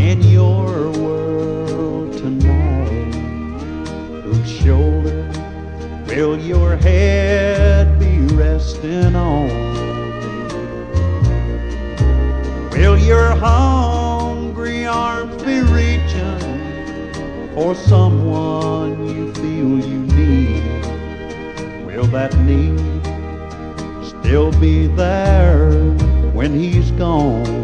in your world tonight? Whose shoulder will your head be resting on? Will your hungry arms be reaching for someone you feel you need? Will that need still be there when he's gone?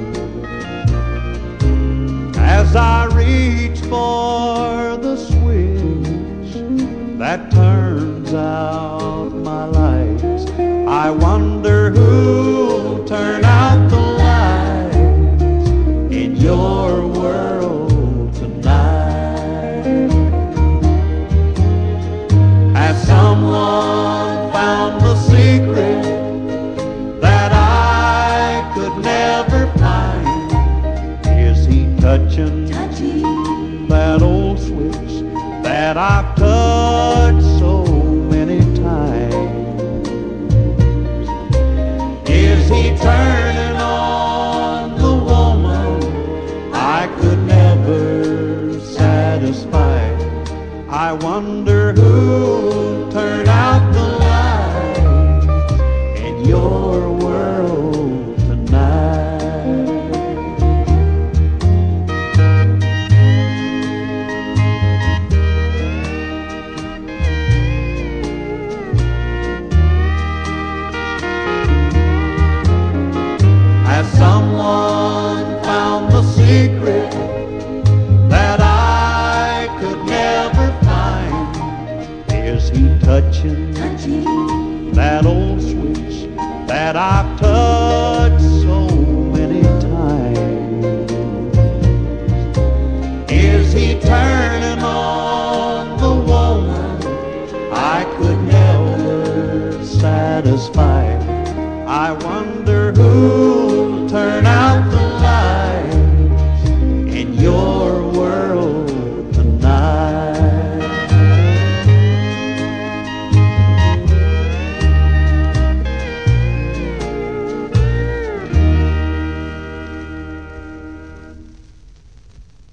As I reach for the switch that turns out my lights, I wonder who'll turn out the lights in your world tonight. Has someone found the secret that I could never find? Is he touching that old switch that I've touched so many times? Is he turning on the woman I could never satisfy? I wonder who'll turn out the lights in your world tonight. Has someone found the secret that I could never find? Is he touching that old switch that I've touched so many times? Is he turning on the woman I could never satisfy? I wonder who